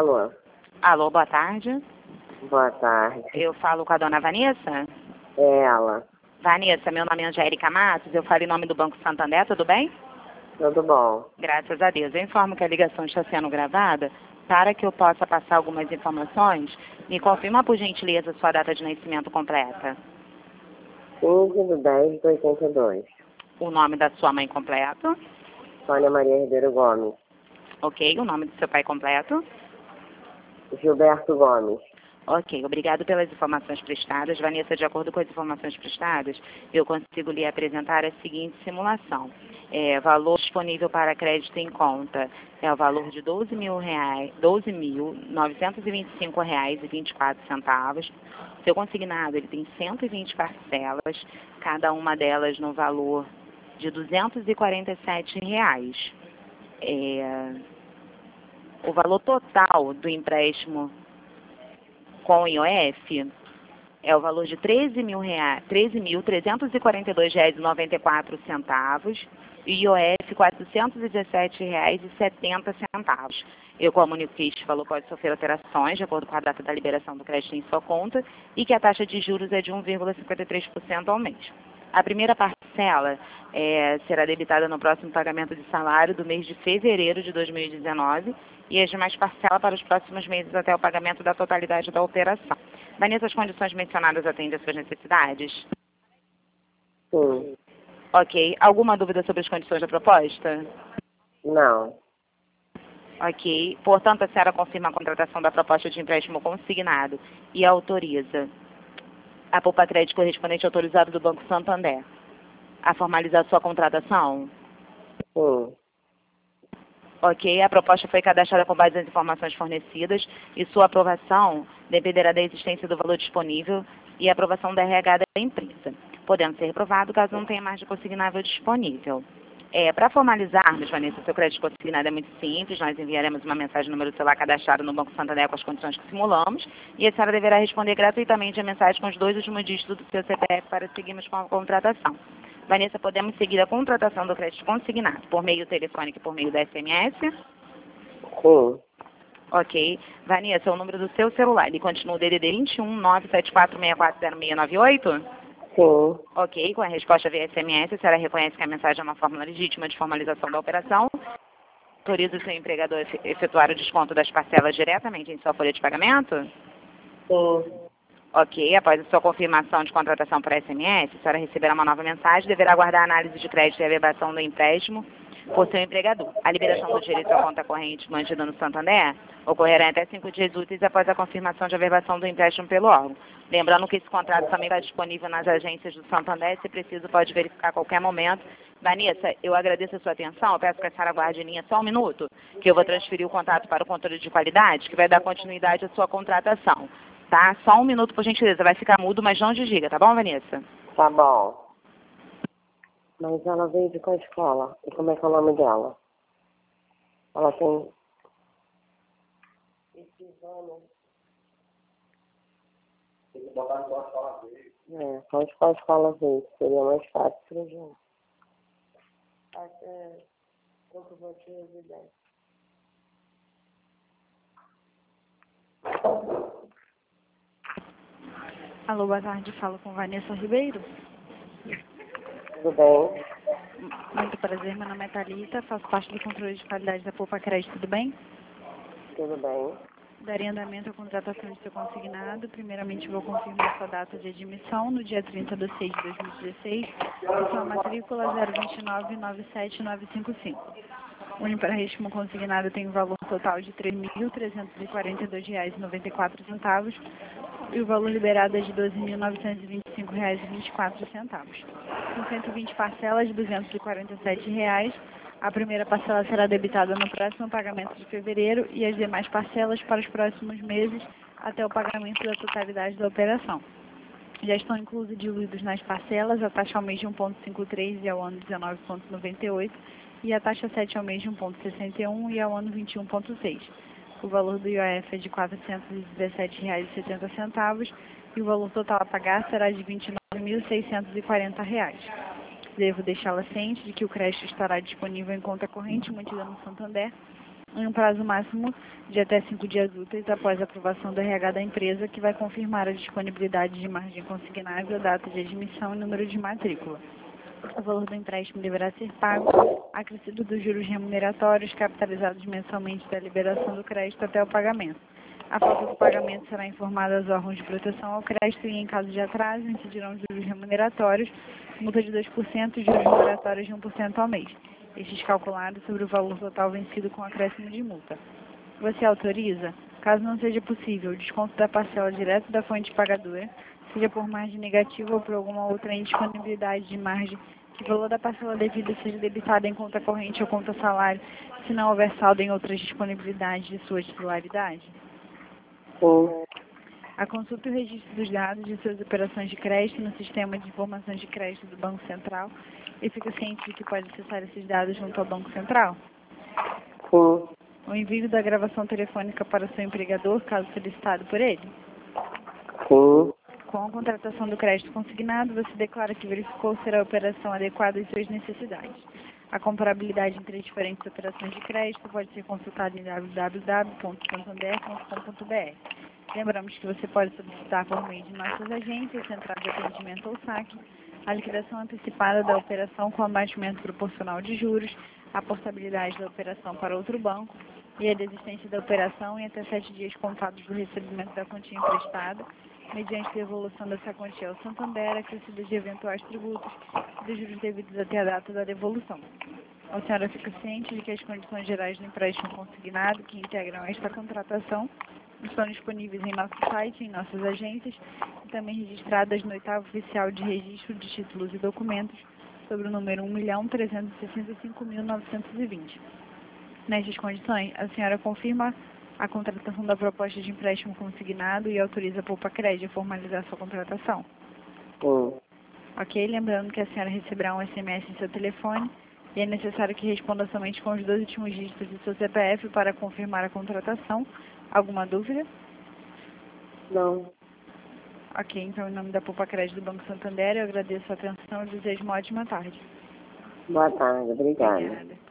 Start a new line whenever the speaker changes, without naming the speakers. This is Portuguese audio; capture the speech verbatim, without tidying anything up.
Alô?
Alô, boa tarde.
Boa tarde.
Eu falo com a dona Vanessa?
É ela.
Vanessa, meu nome é Angélica Matos, eu falo em nome do Banco Santander, tudo bem?
Tudo bom.
Graças a Deus. Eu informo que a ligação está sendo gravada. Para que eu possa passar algumas informações, me confirma por gentileza sua data de nascimento completa.
quinze de dez de oitenta e dois.
O nome da sua mãe completo.
Sônia Maria Ribeiro Gomes.
Ok, o nome do seu pai completo.
Gilberto Gomes.
Ok, obrigado pelas informações prestadas. Vanessa, de acordo com as informações prestadas, eu consigo lhe apresentar a seguinte simulação. É, valor disponível para crédito em conta é o valor de doze mil reais, doze mil novecentos e vinte e cinco reais e vinte e quatro centavos. Seu consignado, ele tem cento e vinte parcelas, cada uma delas no valor de duzentos e quarenta e sete reais. É, o valor total do empréstimo com o I O F é o valor de treze mil trezentos e quarenta e dois reais e noventa e quatro centavos e I O F quatrocentos e dezessete reais e setenta centavos. Eu comunico que este valor pode sofrer alterações de acordo com a data da liberação do crédito em sua conta e que a taxa de juros é de um vírgula cinquenta e três por cento ao mês. A primeira parcela é, será debitada no próximo pagamento de salário do mês de fevereiro de dois mil e dezenove e as demais parcelas para os próximos meses até o pagamento da totalidade da operação. Vanessa, as condições mencionadas atendem às suas necessidades?
Sim.
Ok. Alguma dúvida sobre as condições da proposta?
Não.
Ok. Portanto, a senhora confirma a contratação da proposta de empréstimo consignado e autoriza a Poupa Crédito correspondente autorizado do Banco Santander a formalizar sua contratação?
Sim.
Ok, a proposta foi cadastrada com base nas informações fornecidas e sua aprovação dependerá da existência do valor disponível e a aprovação da R H da empresa, podendo ser reprovado caso não tenha mais de consignável disponível. É, para formalizarmos, Vanessa, seu crédito consignado é muito simples, nós enviaremos uma mensagem no número do celular cadastrado no Banco Santander com as condições que simulamos e a senhora deverá responder gratuitamente a mensagem com os dois últimos dígitos do seu C P F para seguirmos com a contratação. Vanessa, podemos seguir a contratação do crédito consignado por meio telefônico e por meio da S M S?
Sim.
Ok. Vanessa, o número do seu celular, ele continua o D D D vinte e um, nove sete quatro seis quatro zero seis nove oito?
Sim.
Ok, com a resposta via S M S, a senhora reconhece que a mensagem é uma fórmula legítima de formalização da operação. Autoriza o seu empregador a efetuar o desconto das parcelas diretamente em sua folha de pagamento?
Sim.
Ok, após a sua confirmação de contratação por S M S, a senhora receberá uma nova mensagem e deverá aguardar a análise de crédito e a averbação do empréstimo por seu empregador. A liberação do direito à conta corrente mantida no Santander ocorrerá em até cinco dias úteis após a confirmação de averbação do empréstimo pelo órgão. Lembrando que esse contrato também está disponível nas agências do Santander, se preciso pode verificar a qualquer momento. Vanessa, eu agradeço a sua atenção, eu peço que a senhora aguarde em linha só um minuto, que eu vou transferir o contato para o controle de qualidade, que vai dar continuidade à sua contratação. Tá? Só um minuto, por gentileza, vai ficar mudo, mas não desliga, tá bom, Vanessa?
Tá bom. Mas ela veio de qual escola? E como é que é o nome dela? Ela tem... Tem que botar qual escola veio. É, qual qual escola veio? Seria mais fácil pra gente. Até... comprovativo de idade.
Alô, boa tarde, falo com Vanessa Ribeiro.
Tudo bem?
Muito prazer, meu nome é Thalita, faço parte do controle de qualidade da Poupa Crédito, tudo bem?
Tudo bem.
Daria andamento à contratação de seu consignado. Primeiramente, vou confirmar sua data de admissão no dia trinta de seis de dois mil e dezesseis, e sua matrícula zero dois nove nove sete nove cinco cinco. O empréstimo consignado tem um valor total de três mil trezentos e quarenta e dois reais e noventa e quatro centavos e o valor liberado é de doze mil novecentos e vinte e cinco reais e vinte e quatro centavos. Com cento e vinte parcelas de duzentos e quarenta e sete reais, a primeira parcela será debitada no próximo pagamento de fevereiro e as demais parcelas para os próximos meses até o pagamento da totalidade da operação. Já estão inclusos diluídos nas parcelas a taxa ao mês de um vírgula cinquenta e três e ao ano dezenove vírgula noventa e oito e a taxa sete ao mês de um vírgula sessenta e um e ao ano vinte e um vírgula seis. O valor do I O F é de quatrocentos e dezessete reais e setenta centavos e o valor total a pagar será de vinte e nove mil seiscentos e quarenta reais. Devo deixá-la ciente de que o crédito estará disponível em conta corrente mantida no Santander em um prazo máximo de até cinco dias úteis após a aprovação do R H da empresa, que vai confirmar a disponibilidade de margem consignável, data de admissão e número de matrícula. O valor do empréstimo deverá ser pago, acrescido dos juros remuneratórios capitalizados mensalmente da liberação do crédito até o pagamento. A falta do pagamento será informada aos órgãos de proteção ao crédito e, em caso de atraso, incidirão juros remuneratórios, multa de dois por cento e juros moratórios de um por cento ao mês. Estes calculados sobre o valor total vencido com acréscimo de multa. Você autoriza, caso não seja possível, o desconto da parcela direto da fonte pagadora, seja por margem negativa ou por alguma outra indisponibilidade de margem, que o valor da parcela devida seja debitado em conta corrente ou conta salário, se não houver saldo em outras disponibilidades de sua titularidade?
Sim.
A consulta e o registro dos dados de suas operações de crédito no sistema de informações de crédito do Banco Central e fica ciente de que pode acessar esses dados junto ao Banco Central?
Sim.
O envio da gravação telefônica para seu empregador, caso solicitado por ele?
Sim.
Com a contratação do crédito consignado, você declara que verificou ser a operação adequada às suas necessidades. A comparabilidade entre diferentes operações de crédito pode ser consultada em w w w ponto santander ponto com ponto b r. Lembramos que você pode solicitar por meio de nossas agências, centrais de atendimento ou saque, a liquidação antecipada da operação com abatimento proporcional de juros, a portabilidade da operação para outro banco e a desistência da operação em até sete dias contados do recebimento da quantia emprestada, mediante devolução dessa quantia ao Santander, acrescidas de eventuais tributos e dos juros devidos até a data da devolução. A senhora fica ciente de que as condições gerais do empréstimo consignado que integram esta contratação estão disponíveis em nosso site, em nossas agências e também registradas no oitavo oficial de registro de títulos e documentos sobre o número um milhão trezentos e sessenta e cinco mil novecentos e vinte. Nestas condições, a senhora confirma a contratação da proposta de empréstimo consignado e autoriza a Poupa Crédito a formalizar sua contratação?
Sim.
Ok, lembrando que a senhora receberá um S M S em seu telefone e é necessário que responda somente com os dois últimos dígitos do seu C P F para confirmar a contratação. Alguma dúvida?
Não.
Ok, então em nome da Poupa Crédito do Banco Santander, eu agradeço a atenção e desejo uma ótima tarde.
Boa tarde. Obrigada.
Obrigada.